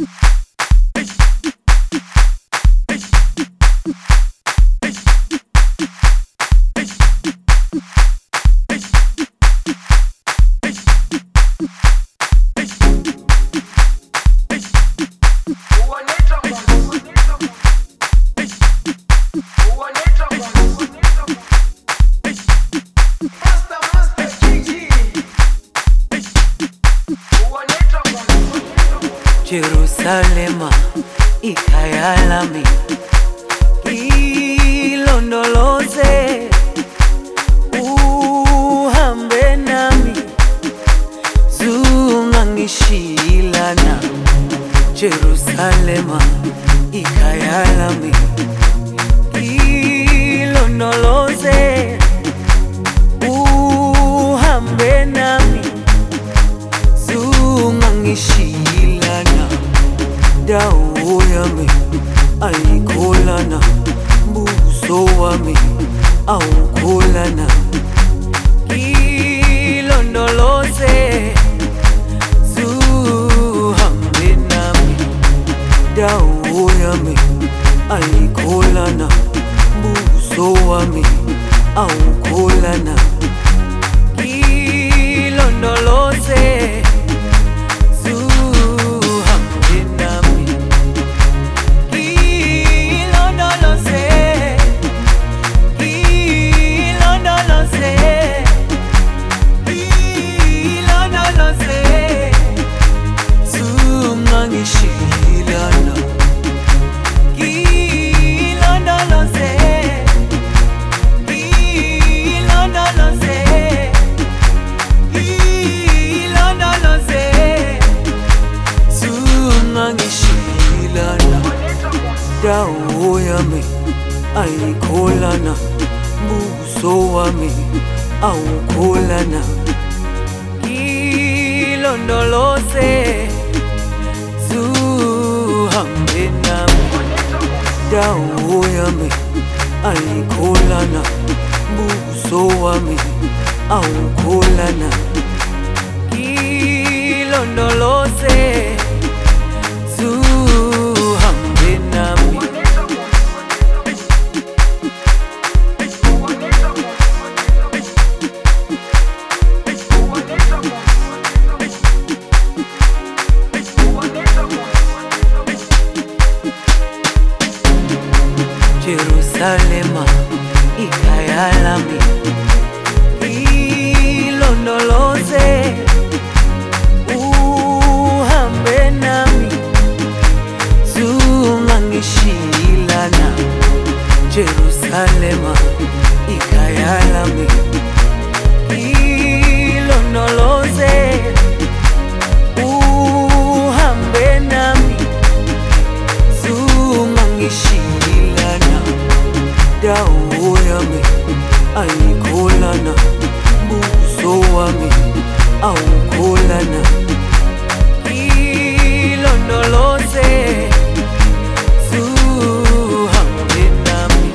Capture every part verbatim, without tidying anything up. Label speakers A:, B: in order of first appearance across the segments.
A: Jerusalema ikhaya lami, ilondoloze uhambe nami, zungangishilana. Jerusalema ikhaya lami, ilondoloze uhambe nami, zungangishilana. Dawo yami ayikholana, buso wami awukholana. Ilondoloze zuhambe nami, dawo yami ayikholana, buso wami awukholana. Ilondoloze dawo yami ayikholana, buso wami awukholana. Ilondoloze zuhambe nami, dawo yami ayikholana, buso wami awukholana. Ilondoloze zuhambe nami. Jerusalema ikhaya lami, ilondoloze uhambe nami, zungangishilana. Jerusalema ikhaya lami, ilondoloze uhambe nami, zungangishilana. Dawo yami ayikholana, buso wami awukholana. Ilondoloze zuhambe nami.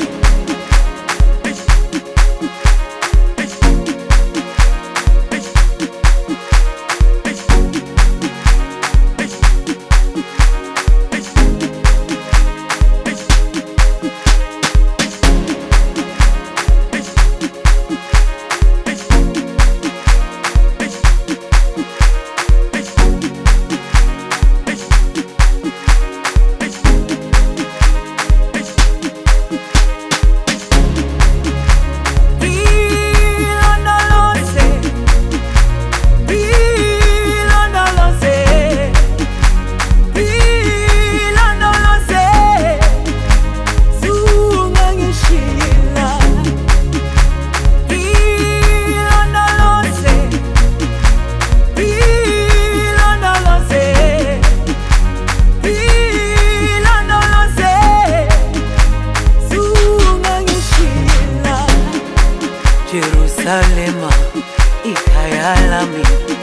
A: Jerusalema ikhaya lami,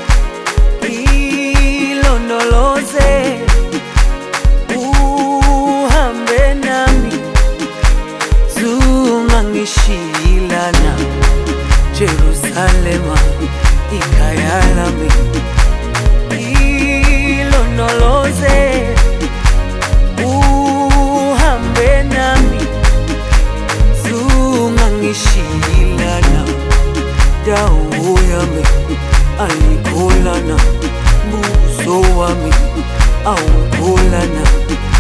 A: ilondoloze uhambe nami, zungangishilana. Jerusalema ikhaya lami, ilondoloze dawo yami ayikholana, buso wami awukholana.